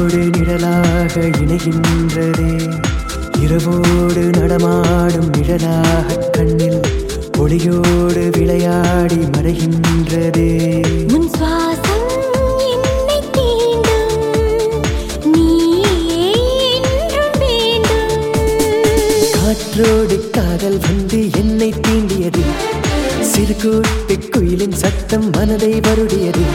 நிழலோடு நிழலாக இணைகின்றதே. இரவோடு நடமாடும் நிழலாக கண்ணில் ஒளியோடு விளையாடி மறைகின்றதே. உன் சுவாசம் என்னை தீண்டும், நீயே என்றும் வேண்டும். காற்றோடு காதல் வந்து என்னை தீண்டியது, சிறு கூட்டு குயிலின் சத்தம் மனதை வருடியது.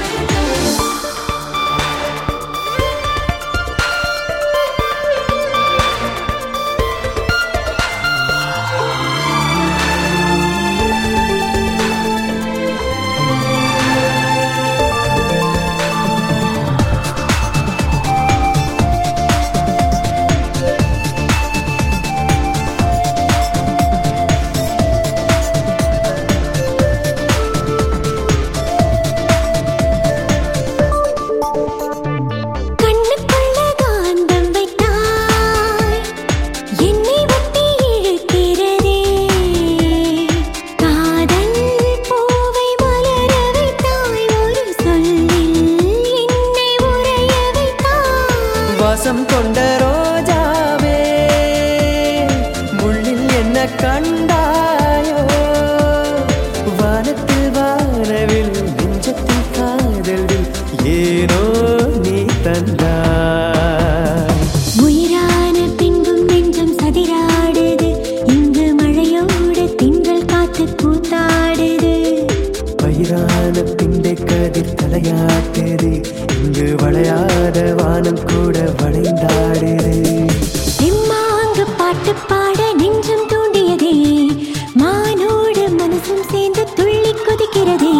வாசம் கொண்ட ரோஜாவே, முள்ளில் என்ன கண்டாயோ? வானத்தில் வானவில் நெஞ்சத்தில் காதலில் ஏனோ நீ தந்தாய். உயிரான பின்பும் நெஞ்சம் சதிராடுது, இங்கு மழையோடு திங்கள் காத்து கூத்தாடுது. பயிரான பிண்டை கதிர் தலையாட்டுது, இங்கு வளையாத வானம் கூட வளைந்தாடுது. எம்மாங்கு பாட்டு பாட நெஞ்சம் தூண்டியதே, மானோடு மனசும் சேர்ந்து துள்ளி குதிக்கிறதே.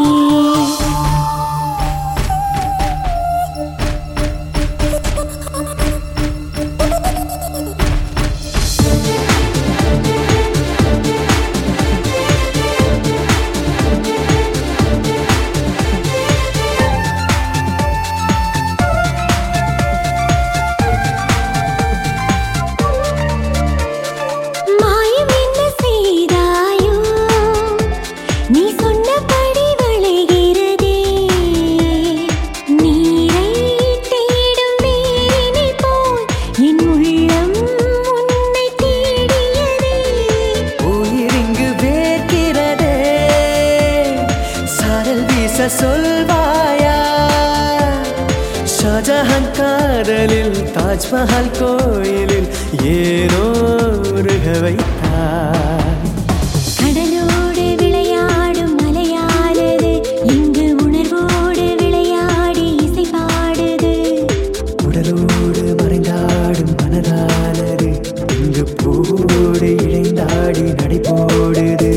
சொல்வாயா ஷாஜஹான் காதலில் தாஜ்மஹால் கோயிலில் ஏனோ உருக வைத்தாய். கடலோடு விளையாடும் மலையானது, இங்கு உணர்வோடு விளையாடி இசை பாடுது. உடலோடு மறைந்தாடும் மனதானது, இங்கு பூவோடு இழைந்தாடி நடை போடுது.